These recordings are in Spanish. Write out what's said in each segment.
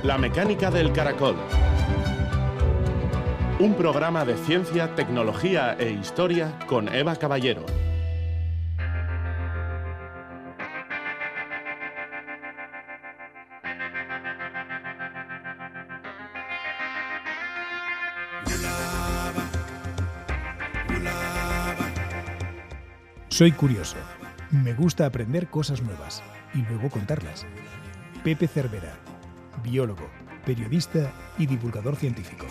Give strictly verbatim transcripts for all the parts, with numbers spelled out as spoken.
La mecánica del caracol. Un programa de ciencia, tecnología e historia con Eva Caballero. Soy curioso. Me gusta aprender cosas nuevas y luego contarlas. Pepe Cervera, biólogo, periodista y divulgador científico.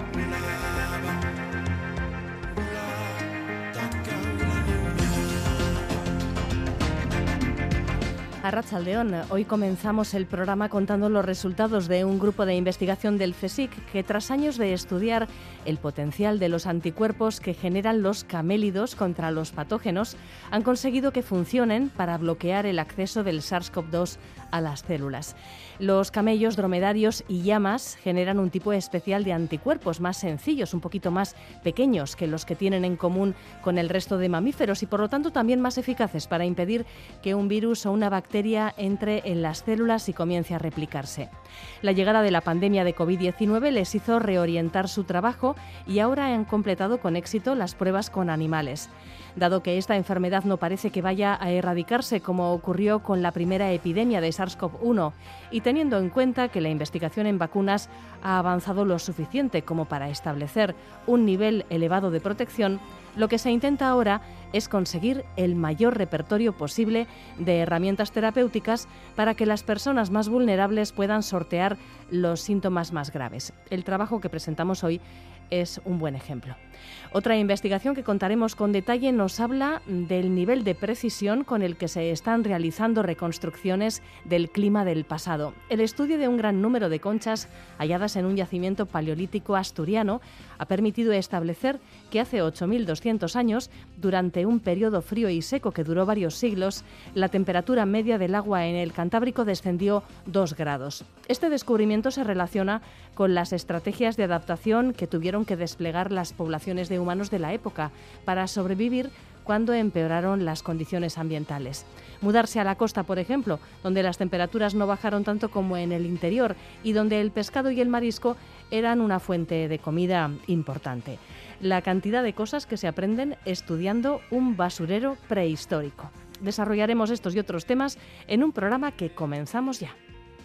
Arratsaldeón, hoy comenzamos el programa contando los resultados de un grupo de investigación del CSIC que, tras años de estudiar el potencial de los anticuerpos que generan los camélidos contra los patógenos, han conseguido que funcionen para bloquear el acceso del SARS CoV dos a las células. Los camellos, dromedarios y llamas generan un tipo especial de anticuerpos más sencillos, un poquito más pequeños que los que tienen en común con el resto de mamíferos y por lo tanto también más eficaces para impedir que un virus o una bacteria entre en las células y comience a replicarse. La llegada de la pandemia de COVID diecinueve les hizo reorientar su trabajo y ahora han completado con éxito las pruebas con animales. Dado que esta enfermedad no parece que vaya a erradicarse como ocurrió con la primera epidemia de SARS CoV uno y teniendo en cuenta que la investigación en vacunas ha avanzado lo suficiente como para establecer un nivel elevado de protección, lo que se intenta ahora es conseguir el mayor repertorio posible de herramientas terapéuticas para que las personas más vulnerables puedan sortear los síntomas más graves. El trabajo que presentamos hoy es un buen ejemplo. Otra investigación que contaremos con detalle nos habla del nivel de precisión con el que se están realizando reconstrucciones del clima del pasado. El estudio de un gran número de conchas halladas en un yacimiento paleolítico asturiano ha permitido establecer que hace ocho mil doscientos años, durante un periodo frío y seco que duró varios siglos, la temperatura media del agua en el Cantábrico descendió dos grados. Este descubrimiento se relaciona con las estrategias de adaptación que tuvieron que desplegar las poblaciones de humanos de la época para sobrevivir cuando empeoraron las condiciones ambientales. Mudarse a la costa, por ejemplo, donde las temperaturas no bajaron tanto como en el interior y donde el pescado y el marisco eran una fuente de comida importante. La cantidad de cosas que se aprenden estudiando un basurero prehistórico. Desarrollaremos estos y otros temas en un programa que comenzamos ya.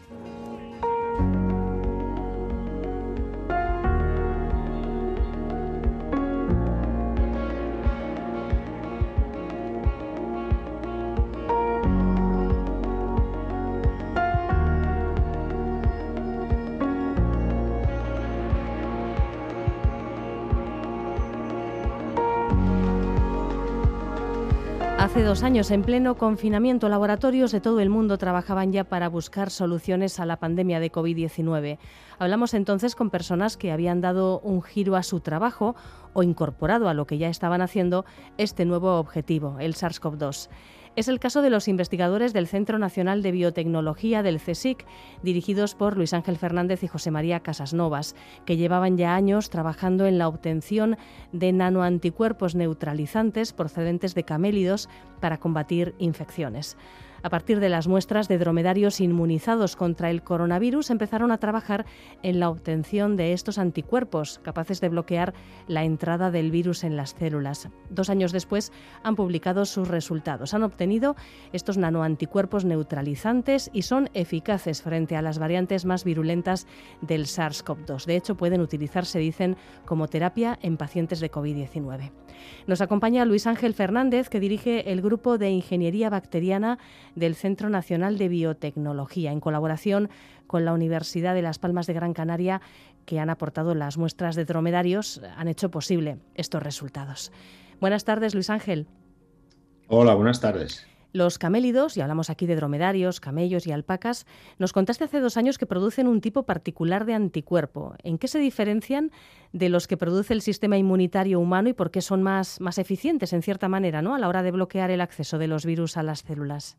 Hace dos años, en pleno confinamiento, laboratorios de todo el mundo trabajaban ya para buscar soluciones a la pandemia de COVID diecinueve. Hablamos entonces con personas que habían dado un giro a su trabajo o incorporado a lo que ya estaban haciendo este nuevo objetivo, el SARS CoV dos. Es el caso de los investigadores del Centro Nacional de Biotecnología del CSIC, dirigidos por Luis Ángel Fernández y José María Casasnovas, que llevaban ya años trabajando en la obtención de nanoanticuerpos neutralizantes procedentes de camélidos para combatir infecciones. A partir de las muestras de dromedarios inmunizados contra el coronavirus, empezaron a trabajar en la obtención de estos anticuerpos capaces de bloquear la entrada del virus en las células. Dos años después han publicado sus resultados. Han obtenido estos nanoanticuerpos neutralizantes y son eficaces frente a las variantes más virulentas del SARS CoV dos. De hecho, pueden utilizarse, dicen, como terapia en pacientes de COVID diecinueve. Nos acompaña Luis Ángel Fernández, que dirige el Grupo de Ingeniería Bacteriana del Centro Nacional de Biotecnología, en colaboración con la Universidad de Las Palmas de Gran Canaria, que han aportado las muestras de dromedarios, han hecho posible estos resultados. Buenas tardes, Luis Ángel. Hola, buenas tardes. Los camélidos, y hablamos aquí de dromedarios, camellos y alpacas, nos contaste hace dos años que producen un tipo particular de anticuerpo. ¿En qué se diferencian de los que produce el sistema inmunitario humano y por qué son más, más eficientes, en cierta manera, ¿no?, a la hora de bloquear el acceso de los virus a las células?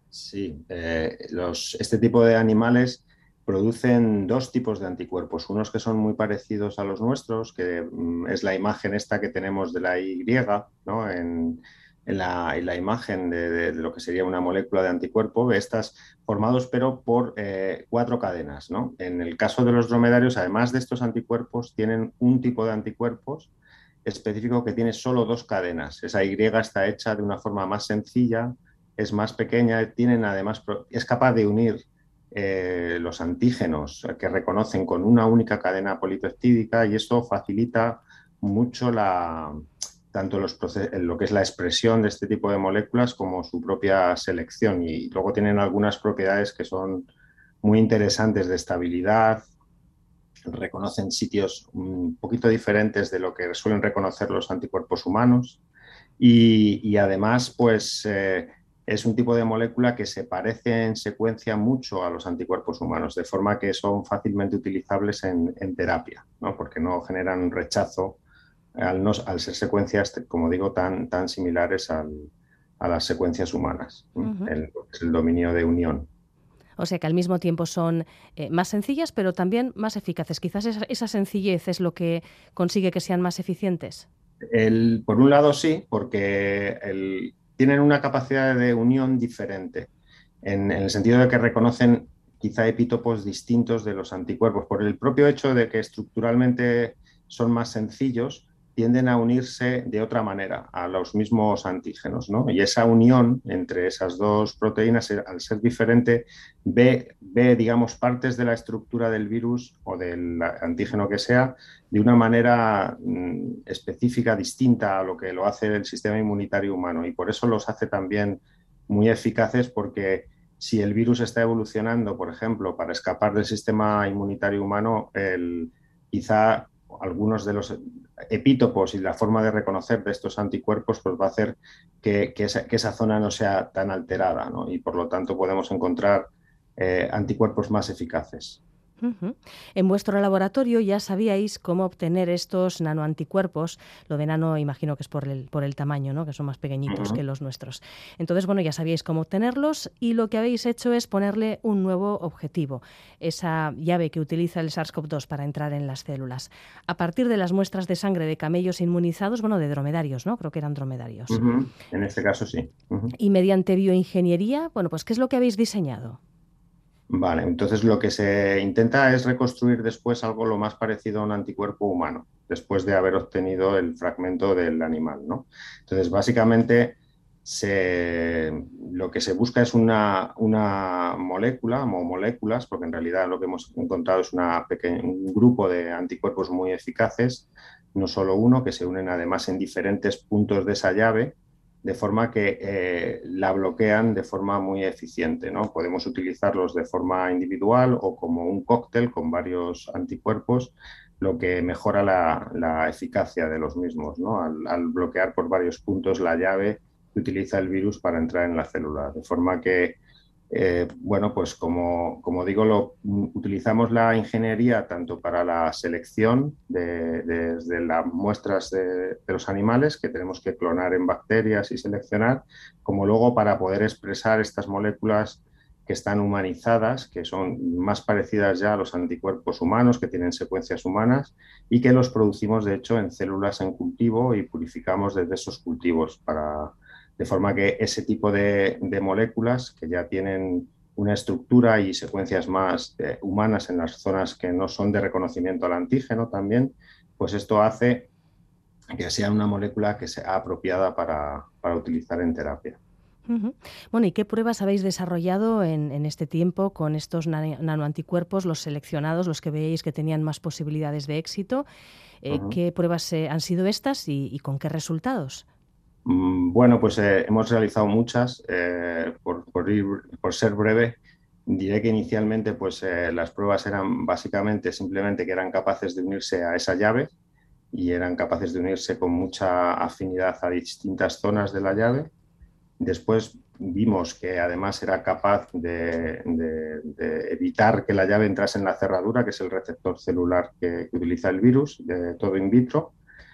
Sí, eh, los, este tipo de animales producen dos tipos de anticuerpos. Unos que son muy parecidos a los nuestros, que mm, es la imagen esta que tenemos de la Y, ¿no?, en, en la, en la imagen de, de, de lo que sería una molécula de anticuerpo, ve estas formados pero por eh, cuatro cadenas, ¿no? En el caso de los dromedarios, además de estos anticuerpos, tienen un tipo de anticuerpos específico que tiene solo dos cadenas. Esa Y está hecha de una forma más sencilla, es más pequeña, tienen además, es capaz de unir eh, los antígenos que reconocen con una única cadena polipeptídica, y esto facilita mucho la, tanto los lo que es la expresión de este tipo de moléculas como su propia selección. Y luego tienen algunas propiedades que son muy interesantes de estabilidad. Reconocen sitios un poquito diferentes de lo que suelen reconocer los anticuerpos humanos, y, y además pues eh, es un tipo de molécula que se parece en secuencia mucho a los anticuerpos humanos, de forma que son fácilmente utilizables en, en terapia, ¿no? Porque no generan rechazo al, no, al ser secuencias, como digo, tan, tan similares al, a las secuencias humanas, ¿no? Uh-huh. el, el dominio de unión. O sea que al mismo tiempo son eh, más sencillas, pero también más eficaces. Quizás esa, esa sencillez es lo que consigue que sean más eficientes. El, por un lado sí, porque el, tienen una capacidad de unión diferente, en, en el sentido de que reconocen quizá epítopos distintos de los anticuerpos. Por el propio hecho de que estructuralmente son más sencillos, tienden a unirse de otra manera a los mismos antígenos, ¿no? Y esa unión entre esas dos proteínas, al ser diferente, ve, ve, digamos, partes de la estructura del virus o del antígeno que sea de una manera mm, específica, distinta a lo que lo hace el sistema inmunitario humano. Y por eso los hace también muy eficaces, porque si el virus está evolucionando, por ejemplo, para escapar del sistema inmunitario humano, el, quizá algunos de los epítopos y la forma de reconocer de estos anticuerpos pues va a hacer que, que, esa, que esa zona no sea tan alterada, ¿no? Y por lo tanto podemos encontrar eh, anticuerpos más eficaces. Uh-huh. En vuestro laboratorio ya sabíais cómo obtener estos nanoanticuerpos. Lo de nano imagino que es por el, por el tamaño, ¿no? Que son más pequeñitos uh-huh. que los nuestros. Entonces, bueno, ya sabíais cómo obtenerlos, y lo que habéis hecho es ponerle un nuevo objetivo, esa llave que utiliza el SARS-CoV dos para entrar en las células. A partir de las muestras de sangre de camellos inmunizados, bueno, de dromedarios, ¿no? Creo que eran dromedarios. Uh-huh. En este caso sí. Uh-huh. Y mediante bioingeniería, bueno, pues ¿qué es lo que habéis diseñado? Vale, entonces lo que se intenta es reconstruir después algo lo más parecido a un anticuerpo humano, después de haber obtenido el fragmento del animal, ¿no? Entonces, básicamente, se, lo que se busca es una, una molécula o moléculas, porque en realidad lo que hemos encontrado es una pequeña, un grupo de anticuerpos muy eficaces, no solo uno, que se unen además en diferentes puntos de esa llave, de forma que eh, la bloquean de forma muy eficiente, ¿no? Podemos utilizarlos de forma individual o como un cóctel con varios anticuerpos, lo que mejora la, la eficacia de los mismos, ¿no? Al, al bloquear por varios puntos la llave que utiliza el virus para entrar en la célula, de forma que Eh, bueno, pues como, como digo, lo, utilizamos la ingeniería tanto para la selección de, de, de las muestras de, de los animales que tenemos que clonar en bacterias y seleccionar, como luego para poder expresar estas moléculas que están humanizadas, que son más parecidas ya a los anticuerpos humanos, que tienen secuencias humanas, y que los producimos de hecho en células en cultivo y purificamos desde esos cultivos para... De forma que ese tipo de, de moléculas que ya tienen una estructura y secuencias más eh, humanas en las zonas que no son de reconocimiento al antígeno también, pues esto hace que sea una molécula que sea apropiada para, para utilizar en terapia. Uh-huh. Bueno, ¿y qué pruebas habéis desarrollado en, en este tiempo con estos nan- nanoanticuerpos, los seleccionados, los que veis que tenían más posibilidades de éxito? Eh, uh-huh. ¿Qué pruebas eh, han sido estas y, y con qué resultados? Bueno, pues eh, hemos realizado muchas. Eh, por, por, ir, por ser breve, diré que inicialmente pues, eh, las pruebas eran básicamente simplemente que eran capaces de unirse a esa llave y eran capaces de unirse con mucha afinidad a distintas zonas de la llave. Después vimos que además era capaz de, de, de evitar que la llave entrase en la cerradura, que es el receptor celular que, que utiliza el virus, de todo in vitro.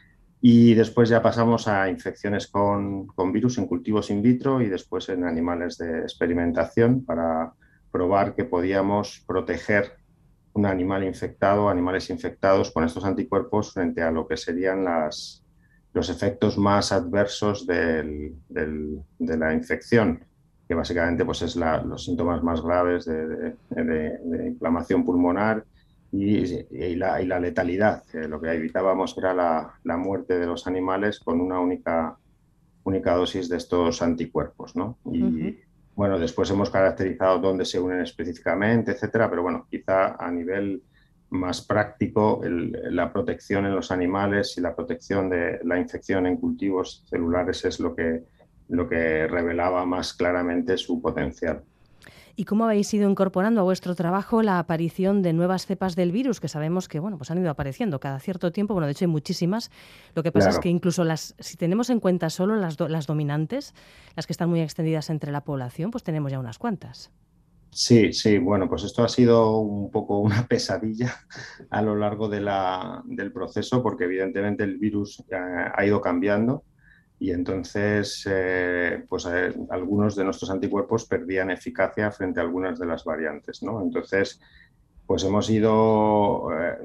Y después ya pasamos a infecciones con, con virus en cultivos in vitro y después en animales de experimentación para probar que podíamos proteger un animal infectado, animales infectados con estos anticuerpos frente a lo que serían las, los efectos más adversos del, del, de la infección, que básicamente pues, es la, los síntomas más graves de, de, de, de inflamación pulmonar y, y, la, y la letalidad. Eh, lo que evitábamos era la, la muerte de los animales con una única, única dosis de estos anticuerpos, ¿no? Y Uh-huh. bueno, después hemos caracterizado dónde se unen específicamente, etcétera, pero bueno, quizá a nivel más práctico, el, la protección en los animales y la protección de la infección en cultivos celulares es lo que, lo que revelaba más claramente su potencial. ¿Y cómo habéis ido incorporando a vuestro trabajo la aparición de nuevas cepas del virus, que sabemos que bueno, pues han ido apareciendo cada cierto tiempo? Bueno, de hecho hay muchísimas. Lo que pasa es que Claro. incluso las, si tenemos en cuenta solo las, do, las dominantes, las que están muy extendidas entre la población, pues tenemos ya unas cuantas. Sí, sí, bueno, pues esto ha sido un poco una pesadilla a lo largo de la, del proceso, porque evidentemente el virus eh, ha ido cambiando y entonces eh, pues, eh, algunos de nuestros anticuerpos perdían eficacia frente a algunas de las variantes, ¿no? Entonces, pues hemos ido eh,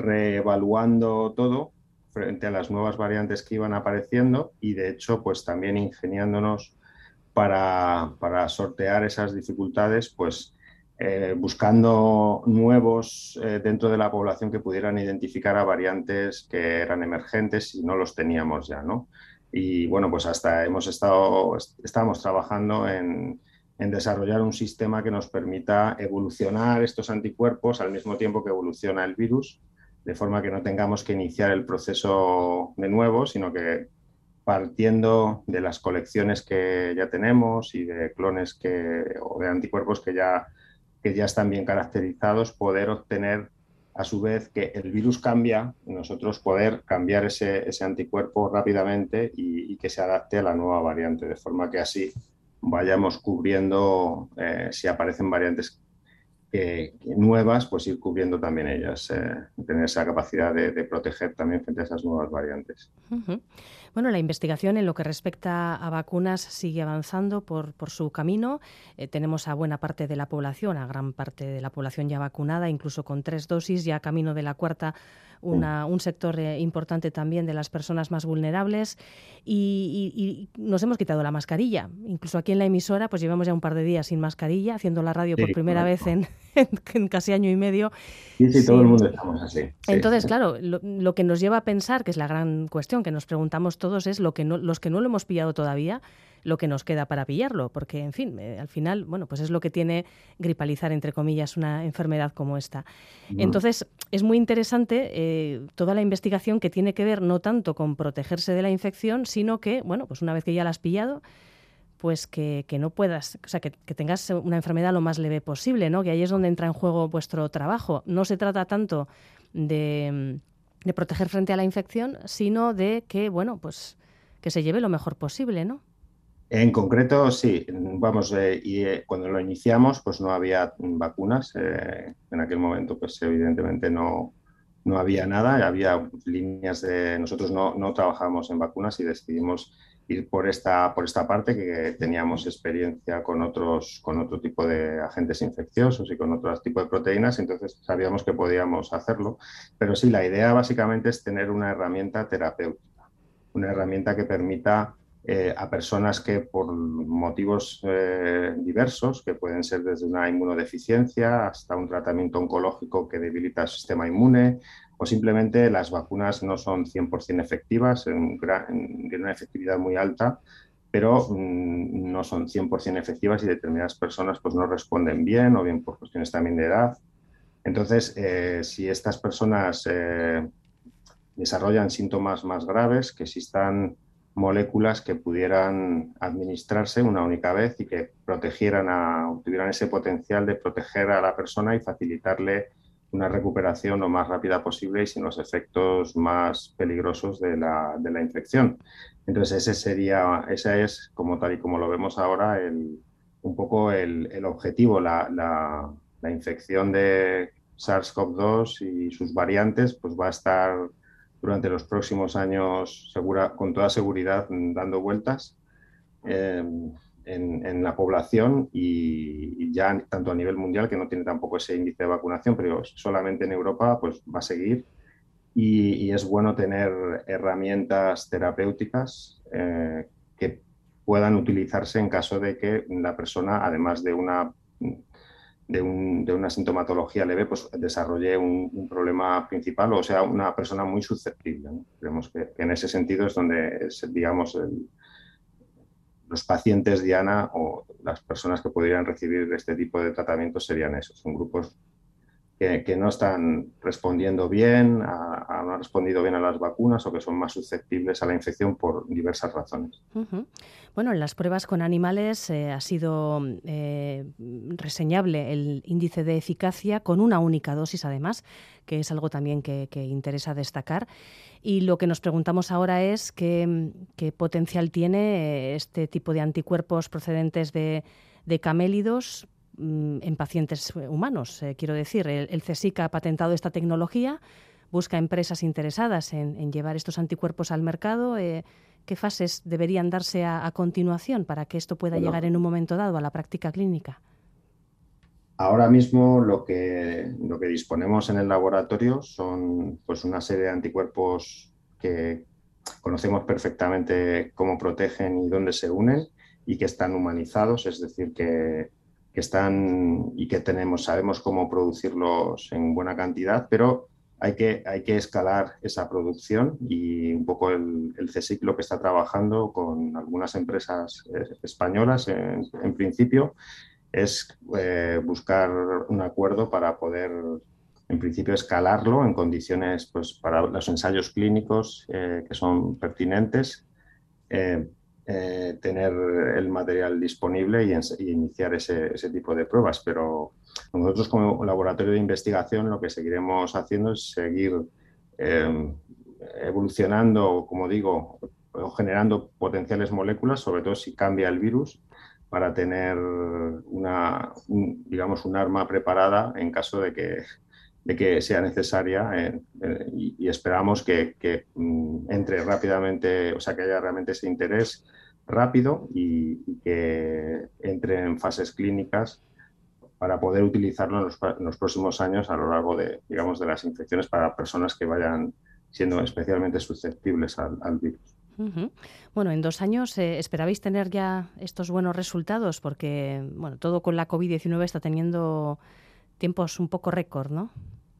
reevaluando todo frente a las nuevas variantes que iban apareciendo y de hecho, pues también ingeniándonos para, para sortear esas dificultades, pues eh, buscando nuevos eh, dentro de la población que pudieran identificar a variantes que eran emergentes y no los teníamos ya, ¿no? Y bueno, pues hasta hemos estado, estamos trabajando en, en desarrollar un sistema que nos permita evolucionar estos anticuerpos al mismo tiempo que evoluciona el virus, de forma que no tengamos que iniciar el proceso de nuevo, sino que partiendo de las colecciones que ya tenemos y de clones que, o de anticuerpos que ya, que ya están bien caracterizados, poder obtener a su vez que el virus cambia y nosotros poder cambiar ese, ese anticuerpo rápidamente y, y que se adapte a la nueva variante, de forma que así vayamos cubriendo, eh, si aparecen variantes que, que nuevas, pues ir cubriendo también ellas, eh, tener esa capacidad de, de proteger también frente a esas nuevas variantes. Uh-huh. Bueno, la investigación en lo que respecta a vacunas sigue avanzando por, por su camino. Eh, tenemos a buena parte de la población, a gran parte de la población ya vacunada, incluso con tres dosis, ya camino de la cuarta, una, un sector eh, importante también de las personas más vulnerables. Y, y, y nos hemos quitado la mascarilla. Incluso aquí en la emisora, pues llevamos ya un par de días sin mascarilla, haciendo la radio por Sí, primera vez correcto. en, en, en casi año y medio. Sí, sí, todo el Sin, mundo estamos así. Sí, sí. Entonces, claro, lo, lo que nos lleva a pensar, que es la gran cuestión que nos preguntamos todos, es lo que no, los que no lo hemos pillado todavía, lo que nos queda para pillarlo, porque, en fin, eh, al final, bueno, pues es lo que tiene gripalizar, entre comillas, una enfermedad como esta. Mm. Entonces, es muy interesante eh, toda la investigación que tiene que ver no tanto con protegerse de la infección, sino que, bueno, pues una vez que ya la has pillado, pues que, que no puedas, o sea, que, que tengas una enfermedad lo más leve posible, ¿no? Que ahí es donde entra en juego vuestro trabajo. No se trata tanto de, de proteger frente a la infección, sino de que, bueno, pues que se lleve lo mejor posible, ¿no? En concreto, sí, vamos, eh, y eh, cuando lo iniciamos, pues no había vacunas. Eh, en aquel momento, pues evidentemente no, no había nada, había líneas de... Nosotros no, no trabajamos en vacunas y decidimos ir por esta, por esta parte, que teníamos experiencia con otros, con otro tipo de agentes infecciosos y con otro tipo de proteínas, entonces sabíamos que podíamos hacerlo. Pero sí, la idea básicamente es tener una herramienta terapéutica, una herramienta que permita eh, a personas que por motivos eh, diversos, que pueden ser desde una inmunodeficiencia hasta un tratamiento oncológico que debilita el sistema inmune, o simplemente las vacunas no son cien por ciento efectivas, en, gran, en una efectividad muy alta, pero mmm, no son cien por ciento efectivas y determinadas personas pues, no responden bien, o bien por cuestiones también de edad. Entonces, eh, si estas personas eh, desarrollan síntomas más graves, que existan moléculas que pudieran administrarse una única vez y que protegieran a, tuvieran ese potencial de proteger a la persona y facilitarle una recuperación lo más rápida posible y sin los efectos más peligrosos de la, de la infección. Entonces ese sería, ese es, como tal y como lo vemos ahora, el, un poco el, el objetivo, la, la, la infección de SARS-CoV dos y sus variantes, pues va a estar durante los próximos años segura, con toda seguridad dando vueltas eh, en, en, la población y, y ya tanto a nivel mundial, que no tiene tampoco ese índice de vacunación, pero solamente en Europa pues va a seguir y, y es bueno tener herramientas terapéuticas eh, que puedan utilizarse en caso de que la persona, además de una, de un, de una sintomatología leve, pues desarrolle un, un problema principal o sea una persona muy susceptible, ¿no? Creemos que, que en ese sentido es donde, es, digamos, el, los pacientes diana o las personas que podrían recibir este tipo de tratamientos serían esos, son grupos que, que no están respondiendo bien, a, a, no han respondido bien a las vacunas o que son más susceptibles a la infección por diversas razones. Uh-huh. Bueno, en las pruebas con animales eh, ha sido eh, reseñable el índice de eficacia con una única dosis, además, que es algo también que, que interesa destacar. Y lo que nos preguntamos ahora es qué, qué potencial tiene este tipo de anticuerpos procedentes de, de camélidos en pacientes humanos. Eh, quiero decir, el, el CSIC ha patentado esta tecnología, busca empresas interesadas en, en llevar estos anticuerpos al mercado. Eh, ¿Qué fases deberían darse a, a continuación para que esto pueda bueno, llegar en un momento dado a la práctica clínica? Ahora mismo lo que, lo que disponemos en el laboratorio son pues, una serie de anticuerpos que conocemos perfectamente cómo protegen y dónde se unen y que están humanizados, es decir, que que están y que tenemos, sabemos cómo producirlos en buena cantidad, pero hay que, hay que escalar esa producción y un poco el, el CSIC lo que está trabajando con algunas empresas eh, españolas en, en principio es eh, buscar un acuerdo para poder en principio escalarlo en condiciones pues, para los ensayos clínicos eh, que son pertinentes. Eh, Eh, tener el material disponible y, en, y iniciar ese, ese tipo de pruebas. Pero nosotros como laboratorio de investigación lo que seguiremos haciendo es seguir eh, evolucionando, como digo, o generando potenciales moléculas, sobre todo si cambia el virus, para tener una, un, digamos, un arma preparada en caso de que de que sea necesaria eh, eh, y, y esperamos que, que mm, entre rápidamente, o sea, que haya realmente ese interés rápido y, y que entre en fases clínicas para poder utilizarlo en los, en los próximos años a lo largo de, digamos, de las infecciones para personas que vayan siendo especialmente susceptibles al, al virus. Uh-huh. Bueno, en dos años eh, esperabais tener ya estos buenos resultados porque, bueno, todo con la COVID diecinueve está teniendo tiempos un poco récord, ¿no?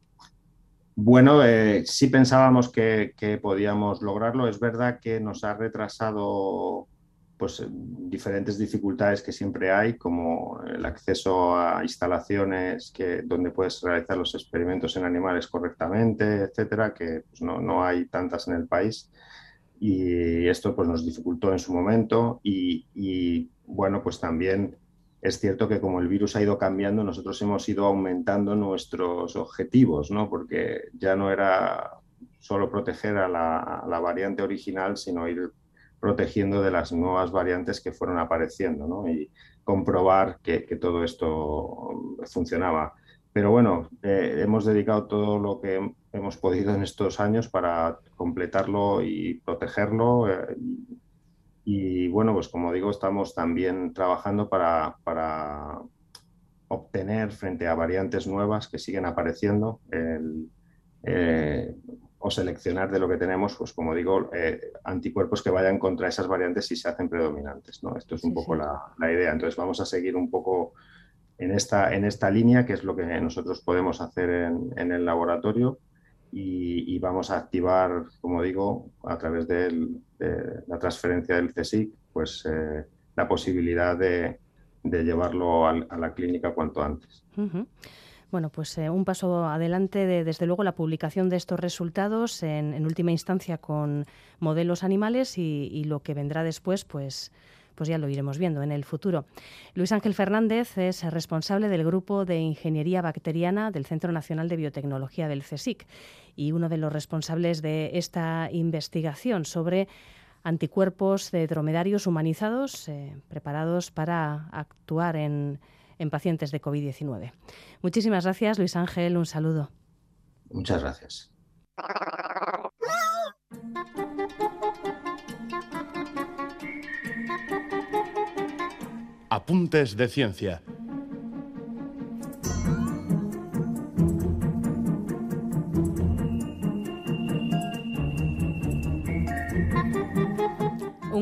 Bueno, eh, sí pensábamos que, que podíamos lograrlo. Es verdad que nos ha retrasado pues, diferentes dificultades que siempre hay, como el acceso a instalaciones que, donde puedes realizar los experimentos en animales correctamente, etcétera, que pues, no, no hay tantas en el país. Y esto pues, nos dificultó en su momento. Y, y bueno, pues también es cierto que como el virus ha ido cambiando, nosotros hemos ido aumentando nuestros objetivos, ¿no? Porque ya no era solo proteger a la, a la variante original, sino ir protegiendo de las nuevas variantes que fueron apareciendo, ¿no? Y comprobar que, que todo esto funcionaba. Pero bueno, eh, hemos dedicado todo lo que hemos podido en estos años para completarlo y protegerlo. Eh, y, Y bueno, pues como digo, estamos también trabajando para, para obtener frente a variantes nuevas que siguen apareciendo el, eh, o seleccionar de lo que tenemos, pues como digo, eh, anticuerpos que vayan contra esas variantes si se hacen predominantes, ¿no? Esto es un sí, poco sí. La, la idea. Entonces vamos a seguir un poco en esta, en esta línea, que es lo que nosotros podemos hacer en, en el laboratorio. Y, y vamos a activar, como digo, a través del, de la transferencia del CSIC, pues eh, la posibilidad de, de llevarlo a, a la clínica cuanto antes. Uh-huh. Bueno, pues eh, un paso adelante, de, desde luego, la publicación de estos resultados, en, en última instancia con modelos animales y, y lo que vendrá después, pues... pues ya lo iremos viendo en el futuro. Luis Ángel Fernández es responsable del Grupo de Ingeniería Bacteriana del Centro Nacional de Biotecnología del CSIC y uno de los responsables de esta investigación sobre anticuerpos de dromedarios humanizados eh, preparados para actuar en, en pacientes de COVID diecinueve. Muchísimas gracias, Luis Ángel. Un saludo. Muchas gracias. Apuntes de ciencia.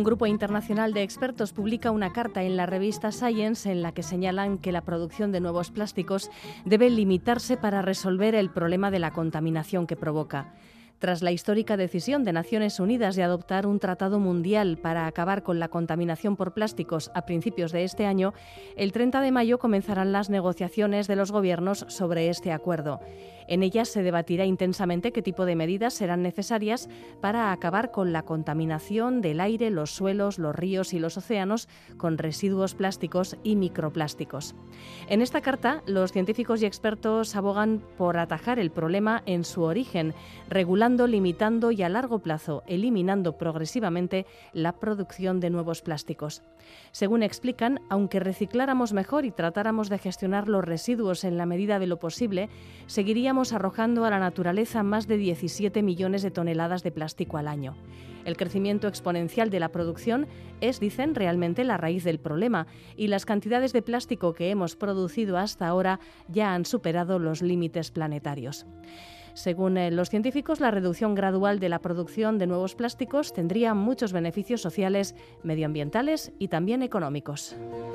grupo internacional de expertos publica una carta en la revista Science en la que señalan que la producción de nuevos plásticos debe limitarse para resolver el problema de la contaminación que provoca. Tras la histórica decisión de Naciones Unidas de adoptar un tratado mundial para acabar con la contaminación por plásticos a principios de este año, el treinta de mayo comenzarán las negociaciones de los gobiernos sobre este acuerdo. En ellas se debatirá intensamente qué tipo de medidas serán necesarias para acabar con la contaminación del aire, los suelos, los ríos y los océanos con residuos plásticos y microplásticos. En esta carta, los científicos y expertos abogan por atajar el problema en su origen, regulando, limitando y a largo plazo eliminando progresivamente la producción de nuevos plásticos. Según explican, aunque recicláramos mejor y tratáramos de gestionar los residuos en la medida de lo posible, seguiríamos arrojando a la naturaleza más de diecisiete millones de toneladas de plástico al año. El crecimiento exponencial de la producción es, dicen, realmente la raíz del problema, y las cantidades de plástico que hemos producido hasta ahora ya han superado los límites planetarios. Según eh, los científicos, la reducción gradual de la producción de nuevos plásticos tendría muchos beneficios sociales, medioambientales y también económicos.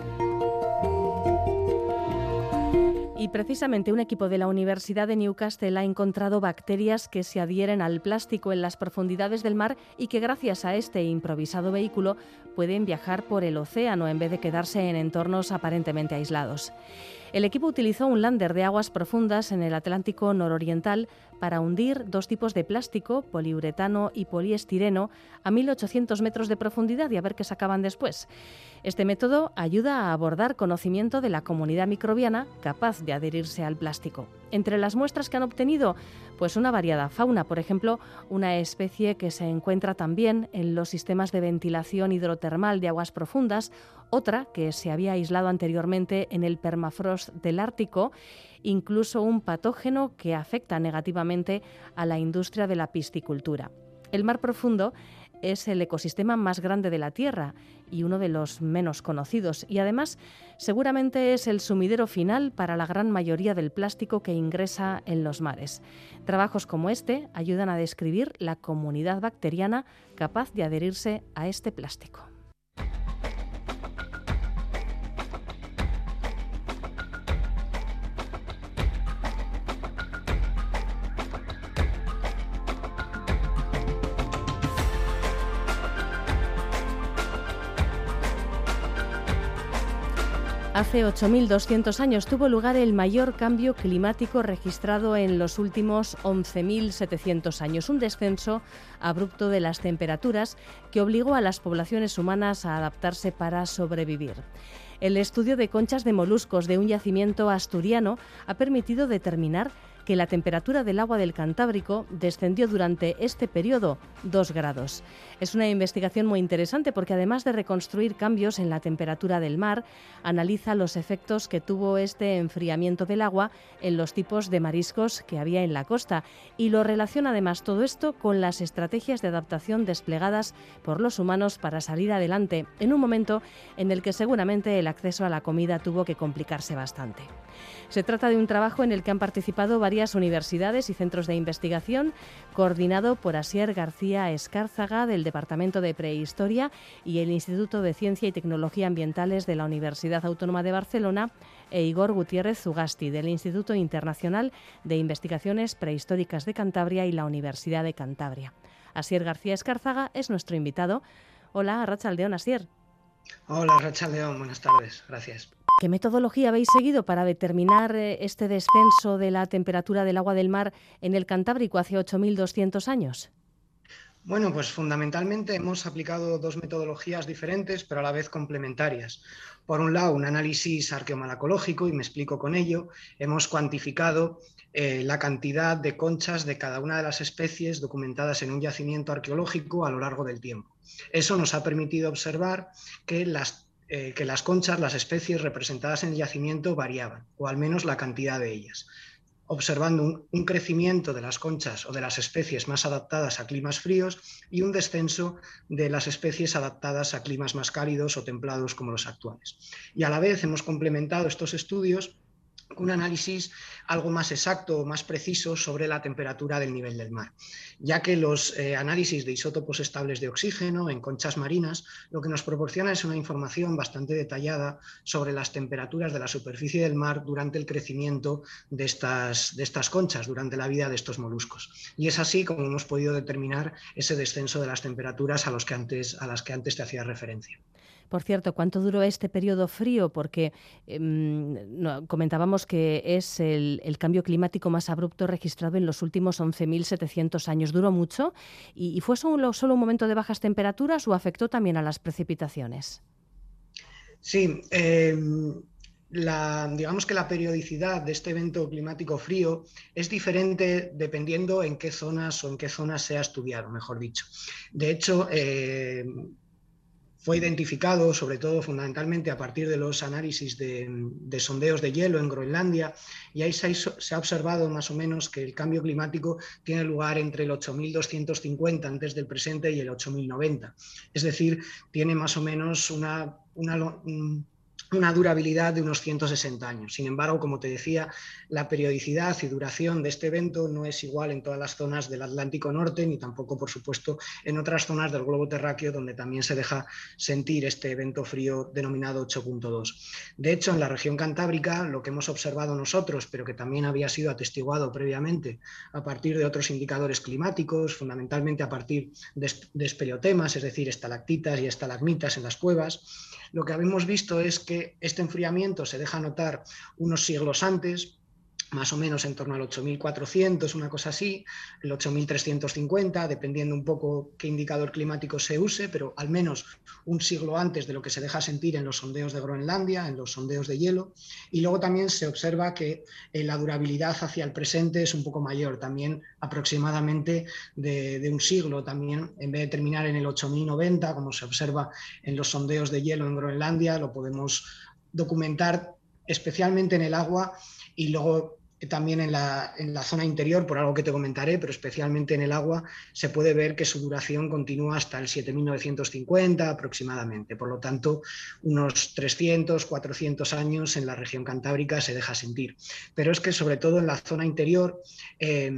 Y precisamente un equipo de la Universidad de Newcastle ha encontrado bacterias que se adhieren al plástico en las profundidades del mar y que gracias a este improvisado vehículo pueden viajar por el océano en vez de quedarse en entornos aparentemente aislados. El equipo utilizó un lander de aguas profundas en el Atlántico nororiental para hundir dos tipos de plástico, poliuretano y poliestireno, a mil ochocientos metros de profundidad y a ver qué sacaban después. Este método ayuda a abordar conocimiento de la comunidad microbiana capaz de adherirse al plástico. Entre las muestras que han obtenido, pues una variada fauna, por ejemplo, una especie que se encuentra también en los sistemas de ventilación hidrotermal de aguas profundas, otra que se había aislado anteriormente en el permafrost del Ártico, incluso un patógeno que afecta negativamente a la industria de la piscicultura. El mar profundo es el ecosistema más grande de la Tierra y uno de los menos conocidos, y además seguramente es el sumidero final para la gran mayoría del plástico que ingresa en los mares. Trabajos como este ayudan a describir la comunidad bacteriana capaz de adherirse a este plástico. Hace ocho mil doscientos años tuvo lugar el mayor cambio climático registrado en los últimos once mil setecientos años, un descenso abrupto de las temperaturas que obligó a las poblaciones humanas a adaptarse para sobrevivir. El estudio de conchas de moluscos de un yacimiento asturiano ha permitido determinar que la temperatura del agua del Cantábrico descendió durante este periodo dos grados. Es una investigación muy interesante porque además de reconstruir cambios en la temperatura del mar, analiza los efectos que tuvo este enfriamiento del agua en los tipos de mariscos que había en la costa y lo relaciona además todo esto con las estrategias de adaptación desplegadas por los humanos para salir adelante en un momento en el que seguramente el acceso a la comida tuvo que complicarse bastante. Se trata de un trabajo en el que han participado varias universidades y centros de investigación, coordinado por Asier García Escárzaga del Departamento de Prehistoria y el Instituto de Ciencia y Tecnología Ambientales de la Universidad Autónoma de Barcelona e Igor Gutiérrez Zugasti del Instituto Internacional de Investigaciones Prehistóricas de Cantabria y la Universidad de Cantabria. Asier García Escárzaga es nuestro invitado. Hola, arratsaldeon, Asier. Hola, arratsaldeon, buenas tardes, gracias. ¿Qué metodología habéis seguido para determinar este descenso de la temperatura del agua del mar en el Cantábrico hace ocho mil doscientos años? Bueno, pues fundamentalmente hemos aplicado dos metodologías diferentes, pero a la vez complementarias. Por un lado, un análisis arqueomalacológico, y me explico con ello. Hemos cuantificado eh, la cantidad de conchas de cada una de las especies documentadas en un yacimiento arqueológico a lo largo del tiempo. Eso nos ha permitido observar que las Eh, que las conchas, las especies representadas en el yacimiento variaban, o al menos la cantidad de ellas, observando un, un crecimiento de las conchas o de las especies más adaptadas a climas fríos y un descenso de las especies adaptadas a climas más cálidos o templados como los actuales. Y a la vez hemos complementado estos estudios un análisis algo más exacto, más preciso sobre la temperatura del nivel del mar, ya que los eh, análisis de isótopos estables de oxígeno en conchas marinas lo que nos proporciona es una información bastante detallada sobre las temperaturas de la superficie del mar durante el crecimiento de estas, de estas conchas, durante la vida de estos moluscos. Y es así como hemos podido determinar ese descenso de las temperaturas a, los que antes, a las que antes te hacía referencia. Por cierto, ¿cuánto duró este periodo frío? Porque eh, no, comentábamos que es el, el cambio climático más abrupto registrado en los últimos once mil setecientos años. ¿Duró mucho? ¿Y, y fue solo, solo un momento de bajas temperaturas o afectó también a las precipitaciones? Sí, eh, la, digamos que la periodicidad de este evento climático frío es diferente dependiendo en qué zonas o en qué zonas se ha estudiado, mejor dicho. De hecho, eh, fue identificado, sobre todo fundamentalmente a partir de los análisis de, de sondeos de hielo en Groenlandia, y ahí se ha, se ha observado más o menos que el cambio climático tiene lugar entre el ocho mil doscientos cincuenta antes del presente y el ocho mil noventa. Es decir, tiene más o menos una, una, una durabilidad de unos ciento sesenta años. Sin embargo, como te decía, la periodicidad y duración de este evento no es igual en todas las zonas del Atlántico Norte, ni tampoco, por supuesto, en otras zonas del globo terráqueo donde también se deja sentir este evento frío denominado ocho punto dos. De hecho, en la región cantábrica, lo que hemos observado nosotros, pero que también había sido atestiguado previamente a partir de otros indicadores climáticos, fundamentalmente a partir de, de espeleotemas, es decir, estalactitas y estalagmitas en las cuevas, lo que habíamos visto es que este enfriamiento se deja notar unos siglos antes, más o menos en torno al ocho mil cuatrocientos, una cosa así, el ocho mil trescientos cincuenta, dependiendo un poco qué indicador climático se use, pero al menos un siglo antes de lo que se deja sentir en los sondeos de Groenlandia, en los sondeos de hielo. Y luego también se observa que eh, la durabilidad hacia el presente es un poco mayor, también aproximadamente de, de un siglo, también en vez de terminar en el ocho mil noventa, como se observa en los sondeos de hielo en Groenlandia, lo podemos documentar especialmente en el agua y luego también en la, en la zona interior, por algo que te comentaré, pero especialmente en el agua, se puede ver que su duración continúa hasta el siete mil novecientos cincuenta aproximadamente. Por lo tanto, unos trescientos, cuatrocientos años en la región cantábrica se deja sentir. Pero es que sobre todo en la zona interior, eh,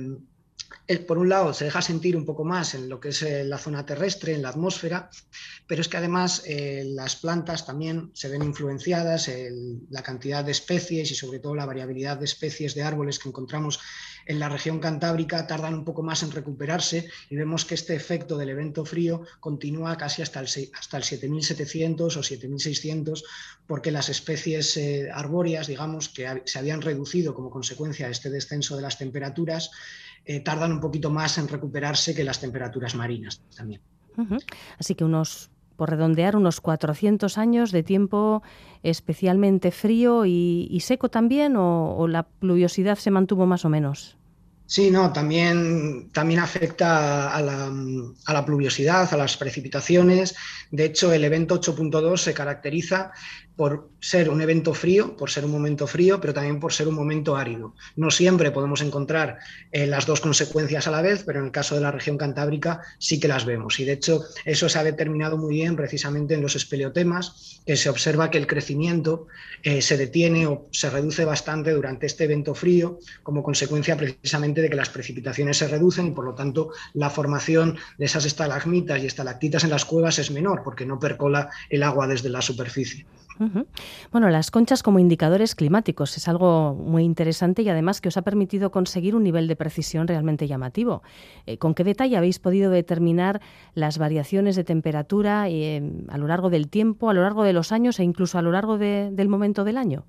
por un lado se deja sentir un poco más en lo que es la zona terrestre, en la atmósfera, pero es que además eh, las plantas también se ven influenciadas, el, la cantidad de especies y sobre todo la variabilidad de especies de árboles que encontramos en la región cantábrica tardan un poco más en recuperarse y vemos que este efecto del evento frío continúa casi hasta el, hasta el siete mil setecientos o siete mil seiscientos, porque las especies eh, arbóreas, digamos, que se habían reducido como consecuencia de este descenso de las temperaturas, eh, tardan un poquito más en recuperarse que las temperaturas marinas también. Uh-huh. Así que unos, por redondear, unos cuatrocientos años de tiempo especialmente frío y, y seco también, o, o la pluviosidad se mantuvo más o menos. Sí, no, también, también afecta a la, a la pluviosidad, a las precipitaciones. De hecho, el evento ocho punto dos se caracteriza por ser un evento frío, por ser un momento frío, pero también por ser un momento árido. No siempre podemos encontrar eh, las dos consecuencias a la vez, pero en el caso de la región cantábrica sí que las vemos. Y de hecho, eso se ha determinado muy bien precisamente en los espeleotemas, que se observa que el crecimiento eh, se detiene o se reduce bastante durante este evento frío, como consecuencia precisamente de que las precipitaciones se reducen y por lo tanto la formación de esas estalagmitas y estalactitas en las cuevas es menor, porque no percola el agua desde la superficie. Uh-huh. Bueno, las conchas como indicadores climáticos es algo muy interesante y además que os ha permitido conseguir un nivel de precisión realmente llamativo. Eh, ¿Con qué detalle habéis podido determinar las variaciones de temperatura eh, a lo largo del tiempo, a lo largo de los años e incluso a lo largo de, del momento del año?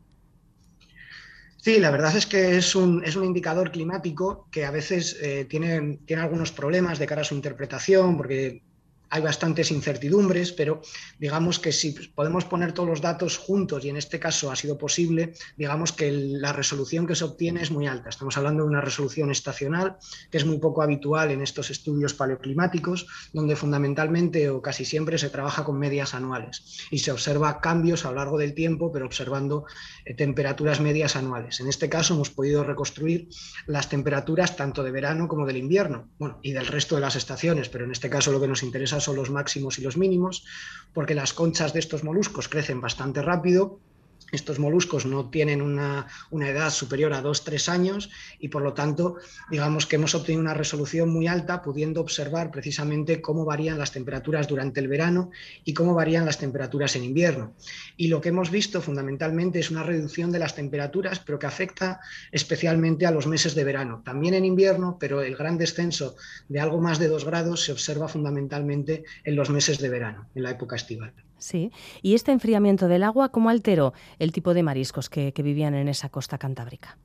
Sí, la verdad es que es un, es un indicador climático que a veces eh, tiene, tiene algunos problemas de cara a su interpretación, porque hay bastantes incertidumbres, pero digamos que si podemos poner todos los datos juntos, y en este caso ha sido posible, digamos que el, la resolución que se obtiene es muy alta. Estamos hablando de una resolución estacional, que es muy poco habitual en estos estudios paleoclimáticos, donde fundamentalmente o casi siempre se trabaja con medias anuales y se observa cambios a lo largo del tiempo, pero observando eh, temperaturas medias anuales. En este caso hemos podido reconstruir las temperaturas tanto de verano como del invierno, bueno, y del resto de las estaciones, pero en este caso lo que nos interesa son los máximos y los mínimos, porque las conchas de estos moluscos crecen bastante rápido Estos moluscos no tienen una, una edad superior a dos a tres años y, por lo tanto, digamos que hemos obtenido una resolución muy alta, pudiendo observar precisamente cómo varían las temperaturas durante el verano y cómo varían las temperaturas en invierno. Y lo que hemos visto fundamentalmente es una reducción de las temperaturas, pero que afecta especialmente a los meses de verano. También en invierno, pero el gran descenso de algo más de dos grados se observa fundamentalmente en los meses de verano, en la época estival. Sí, y este enfriamiento del agua, ¿cómo alteró el tipo de mariscos que, que vivían en esa costa cantábrica?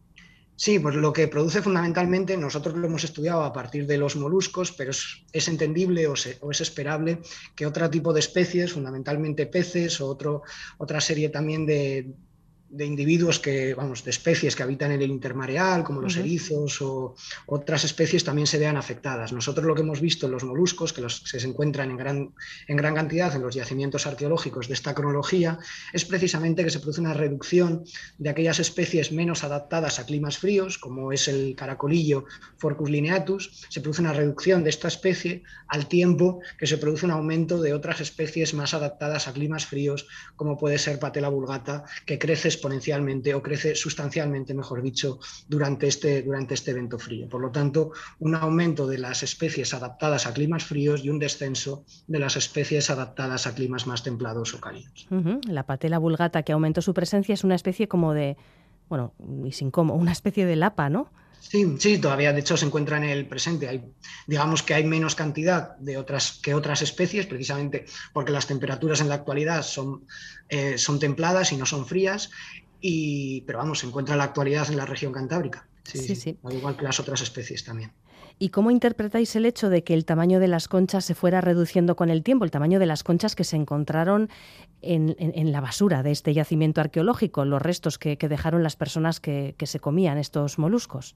Sí, pues lo que produce fundamentalmente, nosotros lo hemos estudiado a partir de los moluscos, pero es, es entendible o, se, o es esperable que otro tipo de especies, fundamentalmente peces o otro, otra serie también de... de individuos que, vamos, de especies que habitan en el intermareal, como los uh-huh. erizos o otras especies, también se vean afectadas. Nosotros lo que hemos visto en los moluscos, que, los, que se encuentran en gran, en gran cantidad en los yacimientos arqueológicos de esta cronología, es precisamente que se produce una reducción de aquellas especies menos adaptadas a climas fríos, como es el caracolillo Phorcus lineatus. Se produce una reducción de esta especie al tiempo que se produce un aumento de otras especies más adaptadas a climas fríos, como puede ser Patella vulgata, que crece exponencialmente o crece sustancialmente, mejor dicho, durante este, durante este evento frío. Por lo tanto, un aumento de las especies adaptadas a climas fríos y un descenso de las especies adaptadas a climas más templados o cálidos. Uh-huh. La Patella vulgata, que aumentó su presencia, es una especie como de, bueno, y sin cómo, una especie de lapa, ¿no? Sí, sí, todavía de hecho se encuentra en el presente. Hay, digamos que hay menos cantidad de otras, que otras especies, precisamente porque las temperaturas en la actualidad son, eh, son templadas y no son frías, y, pero vamos, se encuentra en la actualidad en la región cantábrica, sí, sí, sí. Al igual que las otras especies también. ¿Y cómo interpretáis el hecho de que el tamaño de las conchas se fuera reduciendo con el tiempo? El tamaño de las conchas que se encontraron en, en, en la basura de este yacimiento arqueológico, los restos que, que dejaron las personas que, que se comían estos moluscos.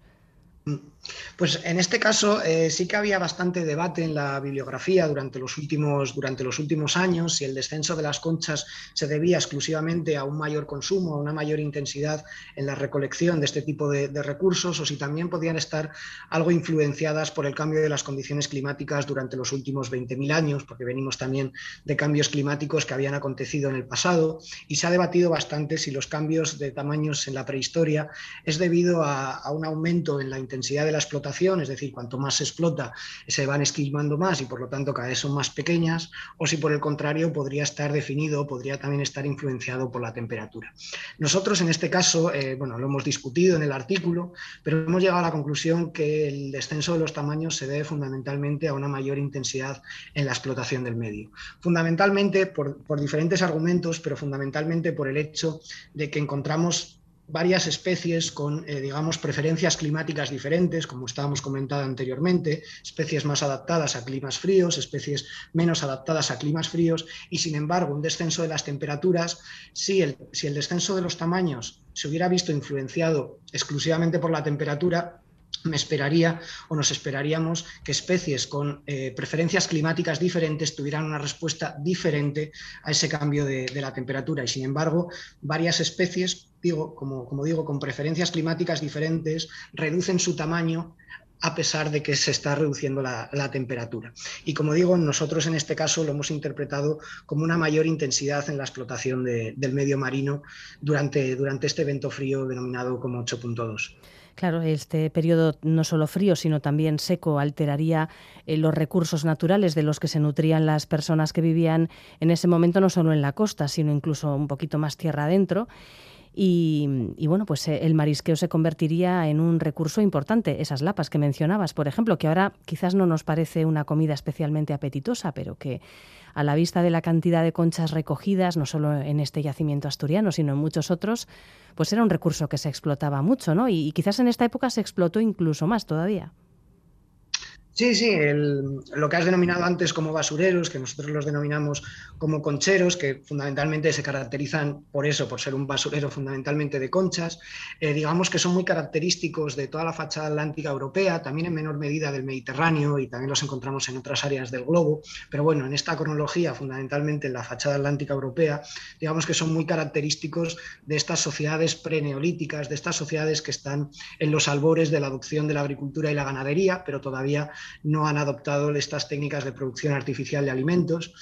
Pues en este caso eh, sí que había bastante debate en la bibliografía durante los, últimos, durante los últimos años si el descenso de las conchas se debía exclusivamente a un mayor consumo, a una mayor intensidad en la recolección de este tipo de, de recursos, o si también podían estar algo influenciadas por el cambio de las condiciones climáticas durante los últimos veinte mil años, porque venimos también de cambios climáticos que habían acontecido en el pasado, y se ha debatido bastante si los cambios de tamaños en la prehistoria es debido a, a un aumento en la intensidad de la explotación, es decir, cuanto más se explota se van esquilmando más y por lo tanto cada vez son más pequeñas, o si por el contrario podría estar definido, podría también estar influenciado por la temperatura. Nosotros en este caso, eh, bueno, lo hemos discutido en el artículo, pero hemos llegado a la conclusión que el descenso de los tamaños se debe fundamentalmente a una mayor intensidad en la explotación del medio. Fundamentalmente por, por diferentes argumentos, pero fundamentalmente por el hecho de que encontramos varias especies con, eh, digamos, preferencias climáticas diferentes, como estábamos comentando anteriormente, especies más adaptadas a climas fríos, especies menos adaptadas a climas fríos, y sin embargo un descenso de las temperaturas, si el, si el descenso de los tamaños se hubiera visto influenciado exclusivamente por la temperatura, me esperaría o nos esperaríamos que especies con eh, preferencias climáticas diferentes tuvieran una respuesta diferente a ese cambio de, de la temperatura, y sin embargo varias especies, digo, como, como digo, con preferencias climáticas diferentes reducen su tamaño a pesar de que se está reduciendo la, la temperatura. Y como digo, nosotros en este caso lo hemos interpretado como una mayor intensidad en la explotación de, del medio marino durante, durante este evento frío denominado como ocho punto dos. Claro, este periodo no solo frío, sino también seco, alteraría eh, los recursos naturales de los que se nutrían las personas que vivían en ese momento, no solo en la costa, sino incluso un poquito más tierra adentro. Y, y bueno, pues eh, el marisqueo se convertiría en un recurso importante. Esas lapas que mencionabas, por ejemplo, que ahora quizás no nos parece una comida especialmente apetitosa, pero que a la vista de la cantidad de conchas recogidas, no solo en este yacimiento asturiano, sino en muchos otros, pues era un recurso que se explotaba mucho, ¿no? Y, y quizás en esta época se explotó incluso más todavía. Sí, sí, el, lo que has denominado antes como basureros, que nosotros los denominamos como concheros, que fundamentalmente se caracterizan por eso, por ser un basurero fundamentalmente de conchas, eh, digamos que son muy característicos de toda la fachada atlántica europea, también en menor medida del Mediterráneo, y también los encontramos en otras áreas del globo, pero bueno, en esta cronología, fundamentalmente en la fachada atlántica europea, digamos que son muy característicos de estas sociedades preneolíticas, de estas sociedades que están en los albores de la adopción de la agricultura y la ganadería, pero todavía no han adoptado estas técnicas de producción artificial de alimentos.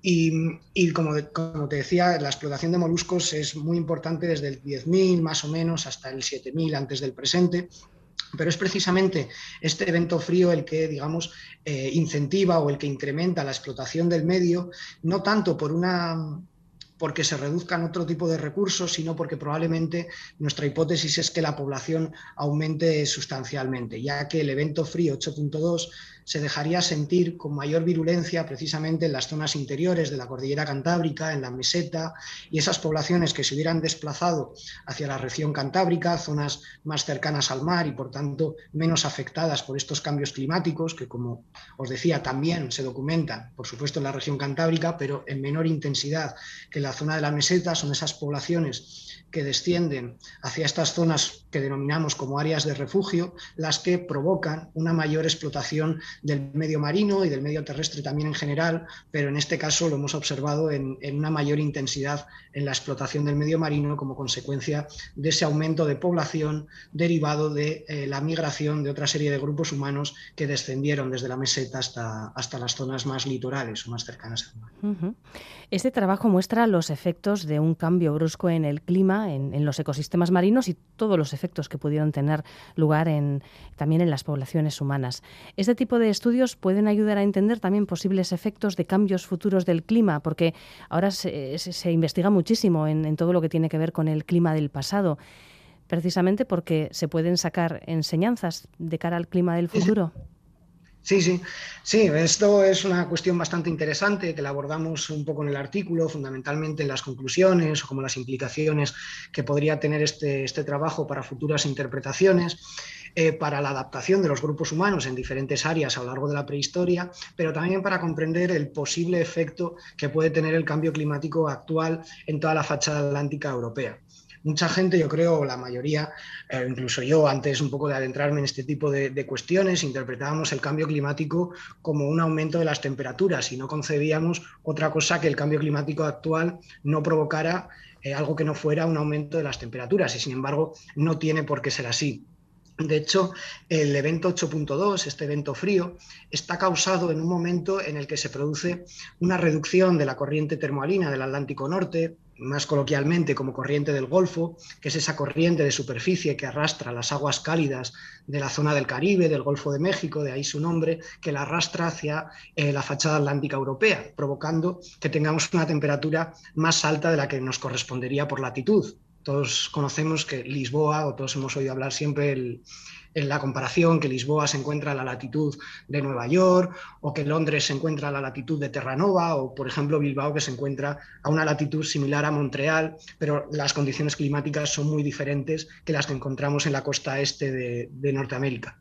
Y, y como, de, como te decía, la explotación de moluscos es muy importante desde el diez mil más o menos hasta el siete mil antes del presente. Pero es precisamente este evento frío el que, digamos, eh, incentiva o el que incrementa la explotación del medio, no tanto por una... porque se reduzcan otro tipo de recursos, sino porque probablemente nuestra hipótesis es que la población aumente sustancialmente, ya que el evento frío ocho punto dos se dejaría sentir con mayor virulencia precisamente en las zonas interiores de la cordillera cantábrica, en la meseta, y esas poblaciones que se hubieran desplazado hacia la región cantábrica, zonas más cercanas al mar y por tanto menos afectadas por estos cambios climáticos, que como os decía también se documentan, por supuesto en la región cantábrica, pero en menor intensidad que en la zona de la meseta, son esas poblaciones que descienden hacia estas zonas que denominamos como áreas de refugio, las que provocan una mayor explotación del medio marino y del medio terrestre también en general, pero en este caso lo hemos observado en, en una mayor intensidad en la explotación del medio marino como consecuencia de ese aumento de población derivado de eh, la migración de otra serie de grupos humanos que descendieron desde la meseta hasta, hasta las zonas más litorales o más cercanas al mar. Uh-huh. Este trabajo muestra los efectos de un cambio brusco en el clima, en, en los ecosistemas marinos y todos los efectos que pudieron tener lugar en, también en las poblaciones humanas. Este tipo de estudios pueden ayudar a entender también posibles efectos de cambios futuros del clima, porque ahora se, se, se investiga muchísimo en, en todo lo que tiene que ver con el clima del pasado, precisamente porque se pueden sacar enseñanzas de cara al clima del futuro. Sí, sí, sí, esto es una cuestión bastante interesante que la abordamos un poco en el artículo, fundamentalmente en las conclusiones o como las implicaciones que podría tener este, este trabajo para futuras interpretaciones, eh, para la adaptación de los grupos humanos en diferentes áreas a lo largo de la prehistoria, pero también para comprender el posible efecto que puede tener el cambio climático actual en toda la fachada atlántica europea. Mucha gente, yo creo, la mayoría, eh, incluso yo, antes un poco de adentrarme en este tipo de, de cuestiones, interpretábamos el cambio climático como un aumento de las temperaturas y no concebíamos otra cosa que el cambio climático actual no provocara eh, algo que no fuera un aumento de las temperaturas, y sin embargo no tiene por qué ser así. De hecho, el evento ocho punto dos, este evento frío, está causado en un momento en el que se produce una reducción de la corriente termoalina del Atlántico Norte, más coloquialmente como corriente del Golfo, que es esa corriente de superficie que arrastra las aguas cálidas de la zona del Caribe, del Golfo de México, de ahí su nombre, que la arrastra hacia eh, la fachada atlántica europea, provocando que tengamos una temperatura más alta de la que nos correspondería por latitud. Todos conocemos que Lisboa, o todos hemos oído hablar siempre el, en la comparación, que Lisboa se encuentra a la latitud de Nueva York, o que Londres se encuentra a la latitud de Terranova, o por ejemplo Bilbao, que se encuentra a una latitud similar a Montreal, pero las condiciones climáticas son muy diferentes que las que encontramos en la costa este de, de Norteamérica.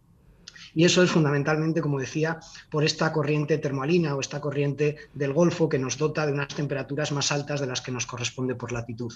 Y eso es fundamentalmente, como decía, por esta corriente termoalina o esta corriente del Golfo que nos dota de unas temperaturas más altas de las que nos corresponde por latitud.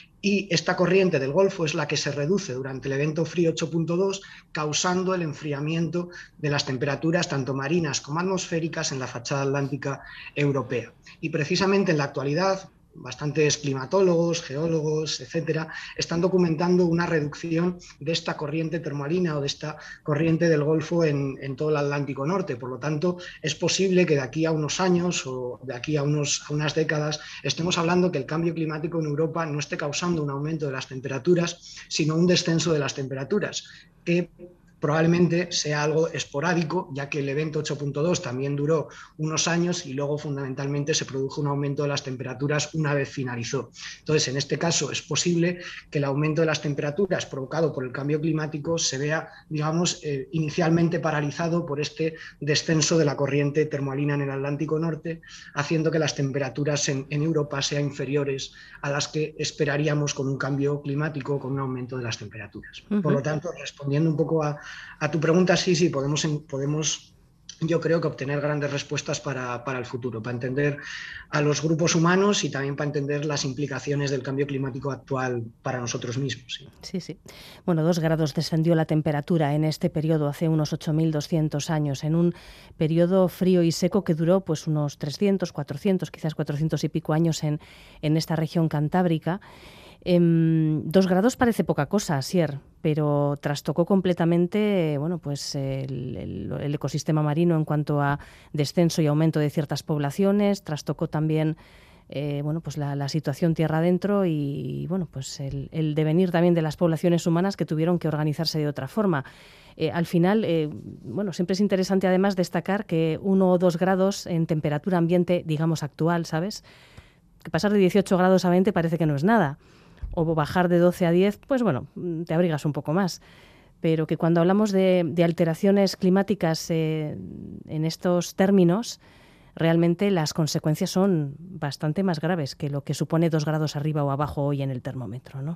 Y esta corriente del Golfo es la que se reduce durante el evento frío ocho punto dos, causando el enfriamiento de las temperaturas tanto marinas como atmosféricas en la fachada atlántica europea. Y precisamente en la actualidad, bastantes climatólogos, geólogos, etcétera, están documentando una reducción de esta corriente termoalina o de esta corriente del Golfo en, en todo el Atlántico Norte. Por lo tanto, es posible que de aquí a unos años o de aquí a, unos, a unas décadas estemos hablando que el cambio climático en Europa no esté causando un aumento de las temperaturas, sino un descenso de las temperaturas, que probablemente sea algo esporádico, ya que el evento ocho punto dos también duró unos años y luego fundamentalmente se produjo un aumento de las temperaturas una vez finalizó. Entonces, en este caso es posible que el aumento de las temperaturas provocado por el cambio climático se vea, digamos, eh, inicialmente paralizado por este descenso de la corriente termoalina en el Atlántico Norte, haciendo que las temperaturas en, en Europa sean inferiores a las que esperaríamos con un cambio climático, con un aumento de las temperaturas. Uh-huh. Por lo tanto, respondiendo un poco a A tu pregunta, sí, sí, podemos, podemos yo creo que obtener grandes respuestas para, para el futuro, para entender a los grupos humanos y también para entender las implicaciones del cambio climático actual para nosotros mismos. Sí, sí. sí. Bueno, dos grados descendió la temperatura en este periodo hace unos ocho mil doscientos años, en un periodo frío y seco que duró pues unos trescientos, cuatrocientos, quizás cuatrocientos y pico años en, en esta región cantábrica. Eh, dos grados parece poca cosa, Asier, pero trastocó completamente bueno, pues el, el, el ecosistema marino en cuanto a descenso y aumento de ciertas poblaciones, trastocó también eh, bueno, pues la, la situación tierra adentro y bueno, pues el, el devenir también de las poblaciones humanas que tuvieron que organizarse de otra forma. Eh, al final, eh, bueno, siempre es interesante además destacar que uno o dos grados en temperatura ambiente, digamos actual, ¿sabes? Que pasar de dieciocho grados a veinte parece que no es nada. O bajar de doce a diez, pues bueno, te abrigas un poco más. Pero que cuando hablamos de, de alteraciones climáticas eh, en estos términos, realmente las consecuencias son bastante más graves que lo que supone dos grados arriba o abajo hoy en el termómetro, ¿no?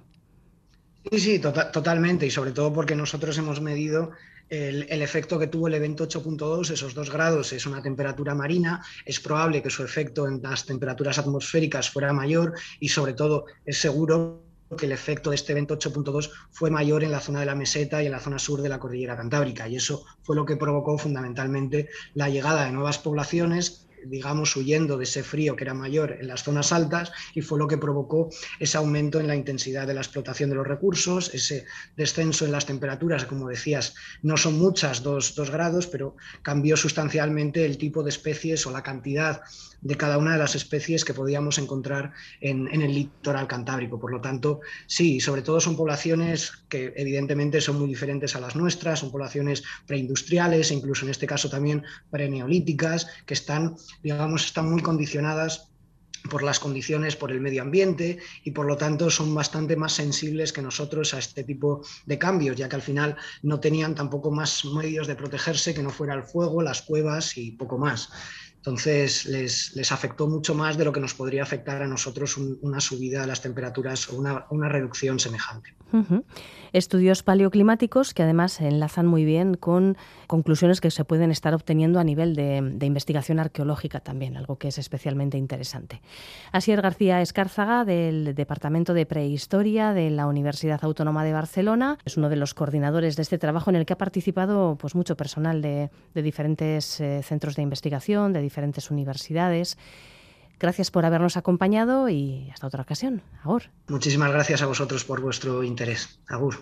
Sí, sí, tota- totalmente, y sobre todo porque nosotros hemos medido el, el efecto que tuvo el evento ocho punto dos, esos dos grados es una temperatura marina, es probable que su efecto en las temperaturas atmosféricas fuera mayor y sobre todo es seguro que el efecto de este evento ocho punto dos fue mayor en la zona de la meseta y en la zona sur de la cordillera Cantábrica, y eso fue lo que provocó fundamentalmente la llegada de nuevas poblaciones, digamos, huyendo de ese frío que era mayor en las zonas altas, y fue lo que provocó ese aumento en la intensidad de la explotación de los recursos, ese descenso en las temperaturas, como decías, no son muchas, dos, dos grados, pero cambió sustancialmente el tipo de especies o la cantidad de cada una de las especies que podíamos encontrar en, en el litoral cantábrico. Por lo tanto, sí, sobre todo son poblaciones que evidentemente son muy diferentes a las nuestras, son poblaciones preindustriales, incluso en este caso también preneolíticas, que están, digamos, están muy condicionadas por las condiciones, por el medio ambiente, y por lo tanto son bastante más sensibles que nosotros a este tipo de cambios, ya que al final no tenían tampoco más medios de protegerse que no fuera el fuego, las cuevas y poco más. Entonces les, les afectó mucho más de lo que nos podría afectar a nosotros un, una subida de las temperaturas o una, una reducción semejante. Uh-huh. Estudios paleoclimáticos que además se enlazan muy bien con conclusiones que se pueden estar obteniendo a nivel de, de investigación arqueológica también, algo que es especialmente interesante. Asier García Escárzaga, del Departamento de Prehistoria de la Universidad Autónoma de Barcelona, es uno de los coordinadores de este trabajo en el que ha participado pues, mucho personal de, de diferentes eh, centros de investigación, de diferentes universidades. Gracias por habernos acompañado y hasta otra ocasión. Agur. Muchísimas gracias a vosotros por vuestro interés. Agur.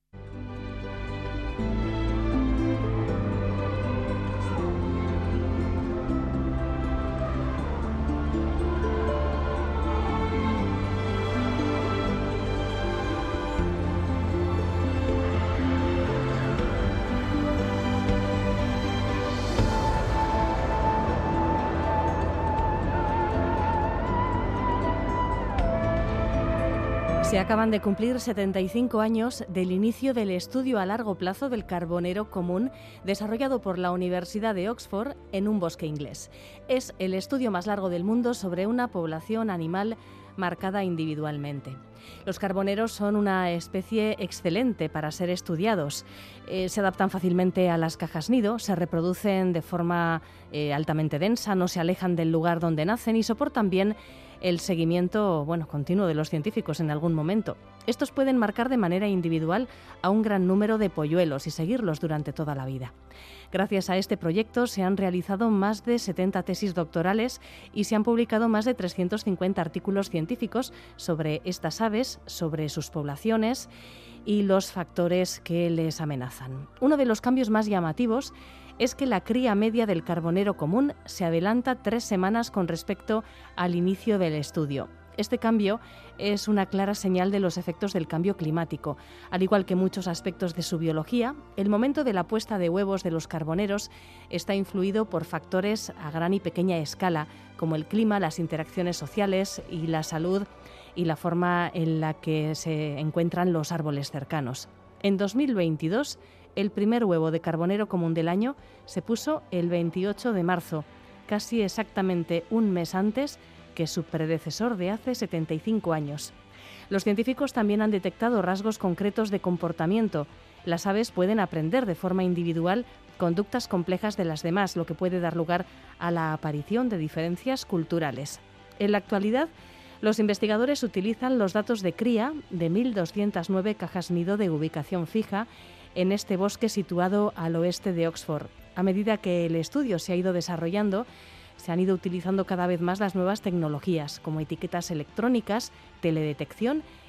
Se acaban de cumplir setenta y cinco años del inicio del estudio a largo plazo del carbonero común desarrollado por la Universidad de Oxford en un bosque inglés. Es el estudio más largo del mundo sobre una población animal marcada individualmente. Los carboneros son una especie excelente para ser estudiados. Eh, se adaptan fácilmente a las cajas nido, se reproducen de forma eh, altamente densa, no se alejan del lugar donde nacen y soportan bien el seguimiento bueno, continuo de los científicos en algún momento. Estos pueden marcar de manera individual a un gran número de polluelos y seguirlos durante toda la vida. Gracias a este proyecto se han realizado más de setenta tesis doctorales y se han publicado más de trescientos cincuenta artículos científicos sobre estas aves, sobre sus poblaciones y los factores que les amenazan. Uno de los cambios más llamativos es que la cría media del carbonero común se adelanta tres semanas con respecto al inicio del estudio. Este cambio es una clara señal de los efectos del cambio climático. Al igual que muchos aspectos de su biología, el momento de la puesta de huevos de los carboneros está influido por factores a gran y pequeña escala, como el clima, las interacciones sociales y la salud y la forma en la que se encuentran los árboles cercanos. En dos mil veintidós, el primer huevo de carbonero común del año se puso el veintiocho de marzo, casi exactamente un mes antes que su predecesor de hace setenta y cinco años. Los científicos también han detectado rasgos concretos de comportamiento. Las aves pueden aprender de forma individual conductas complejas de las demás, lo que puede dar lugar a la aparición de diferencias culturales. En la actualidad, los investigadores utilizan los datos de cría de mil doscientas nueve cajas nido de ubicación fija en este bosque situado al oeste de Oxford. A medida que el estudio se ha ido desarrollando, se han ido utilizando cada vez más las nuevas tecnologías, como etiquetas electrónicas, teledetección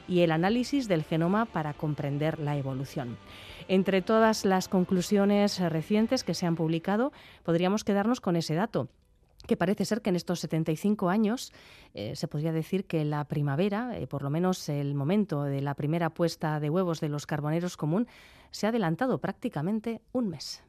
y el análisis del genoma para comprender la evolución. Entre todas las conclusiones recientes que se han publicado, podríamos quedarnos con ese dato, que parece ser que en estos setenta y cinco años eh, se podría decir que la primavera, eh, por lo menos el momento de la primera puesta de huevos de los carboneros común, se ha adelantado prácticamente un mes.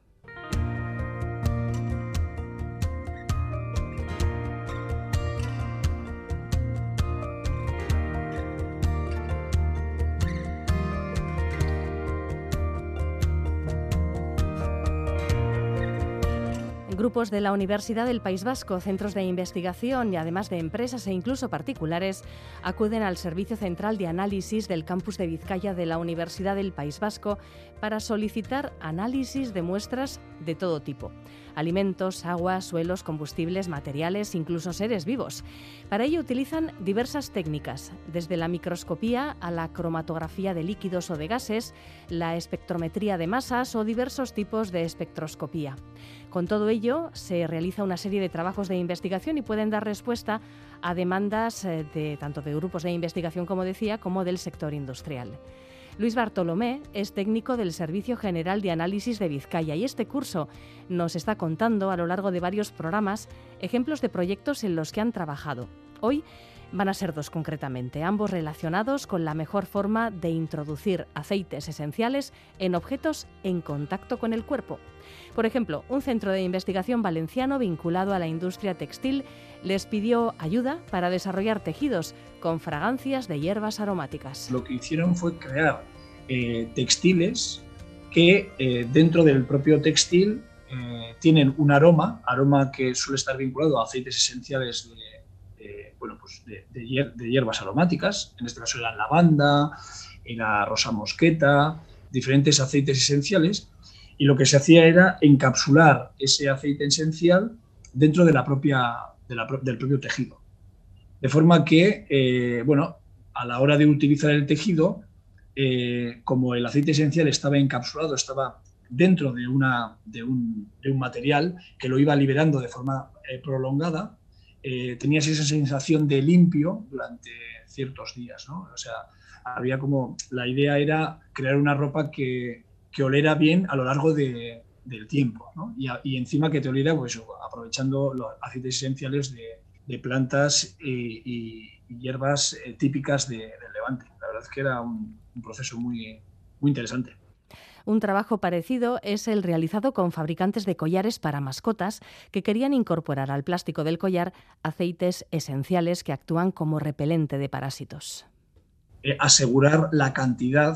Grupos de la Universidad del País Vasco, centros de investigación y además de empresas e incluso particulares acuden al Servicio Central de Análisis del Campus de Vizcaya de la Universidad del País Vasco para solicitar análisis de muestras de todo tipo: alimentos, agua, suelos, combustibles, materiales, incluso seres vivos. Para ello utilizan diversas técnicas, desde la microscopía a la cromatografía de líquidos o de gases, la espectrometría de masas o diversos tipos de espectroscopía. Con todo ello, se realiza una serie de trabajos de investigación y pueden dar respuesta a demandas de tanto de grupos de investigación, como decía, como del sector industrial. Luis Bartolomé es técnico del Servicio General de Análisis de Vizcaya y este curso nos está contando a lo largo de varios programas ejemplos de proyectos en los que han trabajado. Hoy van a ser dos concretamente, ambos relacionados con la mejor forma de introducir aceites esenciales en objetos en contacto con el cuerpo. Por ejemplo, un centro de investigación valenciano vinculado a la industria textil les pidió ayuda para desarrollar tejidos con fragancias de hierbas aromáticas. Lo que hicieron fue crear eh, textiles que eh, dentro del propio textil eh, tienen un aroma, aroma que suele estar vinculado a aceites esenciales de, de, bueno, pues de, de, hier de hierbas aromáticas. En este caso era lavanda, era rosa mosqueta, diferentes aceites esenciales. Y lo que se hacía era encapsular ese aceite esencial dentro de la propia, de la, del propio tejido. De forma que, eh, bueno, a la hora de utilizar el tejido, eh, como el aceite esencial estaba encapsulado, estaba dentro de, una, de, un, de un material que lo iba liberando de forma eh, prolongada, eh, tenías esa sensación de limpio durante ciertos días, ¿no? O sea, había como, la idea era crear una ropa que que olera bien a lo largo de, del tiempo, ¿no? y, a, y encima que te oliera, pues, aprovechando los aceites esenciales de, de plantas y, y, y hierbas eh, típicas de, del Levante. La verdad es que era un, un proceso muy, muy interesante. Un trabajo parecido es el realizado con fabricantes de collares para mascotas que querían incorporar al plástico del collar aceites esenciales que actúan como repelente de parásitos. Eh, asegurar la cantidad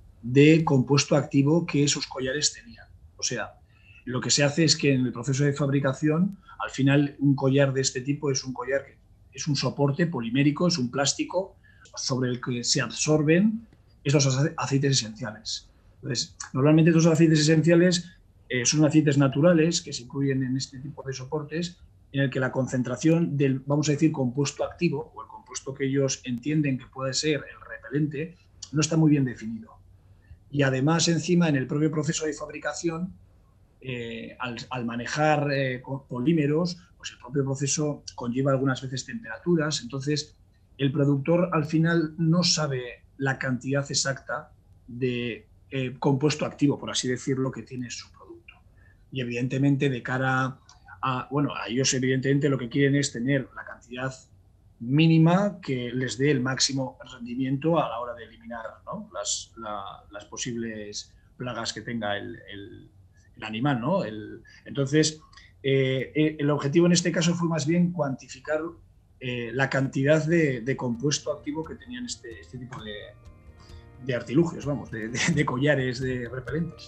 de compuesto activo que esos collares tenían. O sea, lo que se hace es que en el proceso de fabricación, al final, un collar de este tipo es un collar que es un soporte polimérico, es un plástico sobre el que se absorben esos aceites esenciales. Entonces, normalmente estos aceites esenciales eh, son aceites naturales que se incluyen en este tipo de soportes, en el que la concentración del, vamos a decir, compuesto activo, o el compuesto que ellos entienden que puede ser el repelente, no está muy bien definido. Y además, encima, en el propio proceso de fabricación, eh, al, al manejar eh, polímeros, pues el propio proceso conlleva algunas veces temperaturas. Entonces, el productor al final no sabe la cantidad exacta de eh, compuesto activo, por así decirlo, que tiene su producto. Y evidentemente, de cara a, bueno, a ellos evidentemente lo que quieren es tener la cantidad mínima que les dé el máximo rendimiento a la hora de eliminar, ¿no? las, la, las posibles plagas que tenga el, el, el animal, ¿no? El, entonces, eh, el objetivo en este caso fue más bien cuantificar eh, la cantidad de, de compuesto activo que tenían este, este tipo de, de artilugios, vamos, de, de, de collares de repelentes.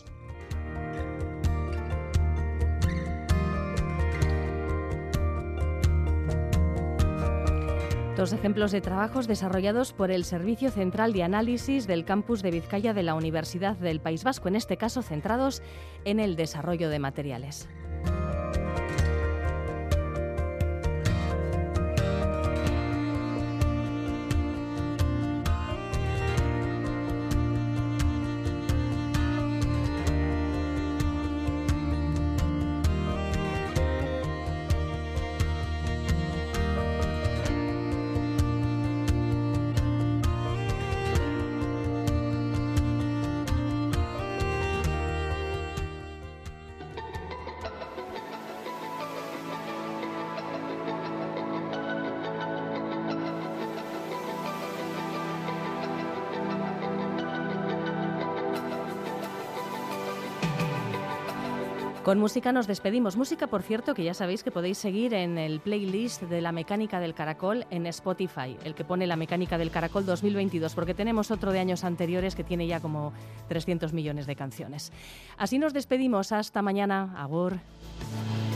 Dos ejemplos de trabajos desarrollados por el Servicio Central de Análisis del Campus de Vizcaya de la Universidad del País Vasco, en este caso centrados en el desarrollo de materiales. Con música nos despedimos. Música, por cierto, que ya sabéis que podéis seguir en el playlist de La Mecánica del Caracol en Spotify, el que pone La Mecánica del Caracol dos mil veintidós, porque tenemos otro de años anteriores que tiene ya como trescientos millones de canciones. Así nos despedimos. Hasta mañana. Agur.